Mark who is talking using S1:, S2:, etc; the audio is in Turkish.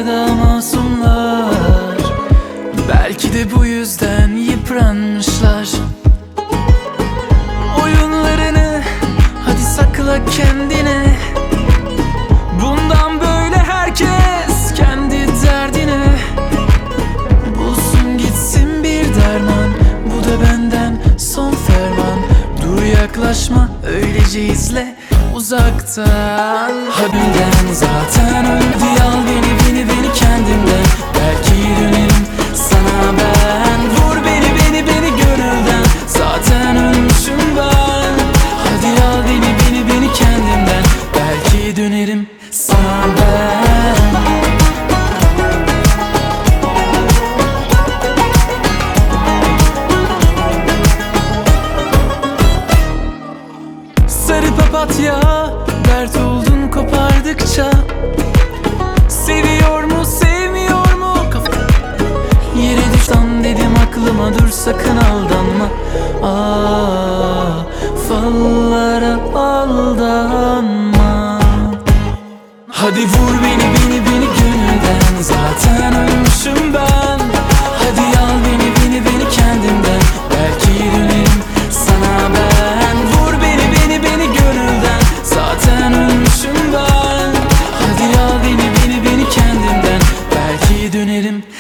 S1: onlar da masumlar. Belki de bu yüzden yıpranmışlar. Oyunlarını hadi sakla kendine. Bundan böyle herkes kendi derdine. Bulsun gitsin bir derman, bu da benden son ferman. Dur yaklaşma, öylece izle uzaktan. Habimden zaten öldü, al beni kendimden. Belki dönerim sana ben. Vur beni gönülden, zaten ölmüşüm ben. Hadi al beni kendimden. Belki dönerim sana ben. Sarı papatya, dert oldun kopardıkça. Seviyor mu sevmiyor mu yere düştüm dedim aklıma, dur sakın aldanma. Fallara aldanma. Hadi vur beni gönülden, zaten ölmüşüm ben. Hadi al beni kendimden. Belki dönerim sana ben. Vur beni gönülden, zaten ölmüşüm ben. Hadi al beni kendimden. Belki dönerim